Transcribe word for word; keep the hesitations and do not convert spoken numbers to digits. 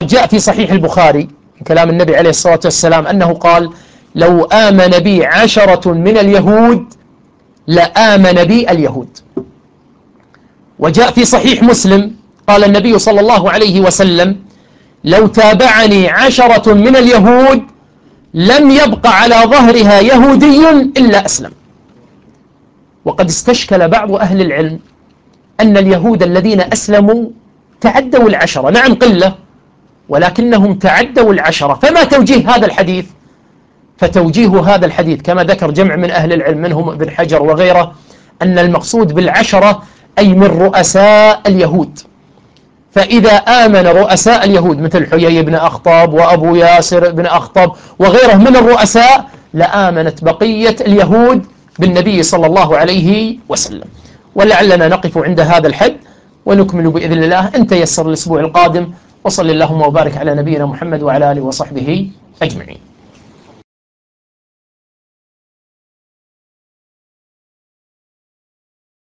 جاء في صحيح البخاري من كلام النبي عليه الصلاة والسلام أنه قال: لو آمن بي عشرة من اليهود لآمن بي اليهود. وجاء في صحيح مسلم قال النبي صلى الله عليه وسلم: لو تابعني عشرة من اليهود لم يبق على ظهرها يهودي إلا أسلم. وقد استشكل بعض أهل العلم أن اليهود الذين أسلموا تعدوا العشرة، نعم قلة ولكنهم تعدوا العشرة، فما توجيه هذا الحديث؟ فتوجيه هذا الحديث كما ذكر جمع من أهل العلم منهم ابن حجر وغيره أن المقصود بالعشرة أي من رؤساء اليهود، فإذا آمن رؤساء اليهود مثل حيي بن أخطب وأبو ياسر بن أخطب وغيره من الرؤساء لآمنت بقية اليهود بالنبي صلى الله عليه وسلم. ولعلنا نقف عند هذا الحد ونكمل بإذن الله إن تيسر الأسبوع القادم. وصل اللهم وبارك على نبينا محمد وعلى آله وصحبه أجمعين.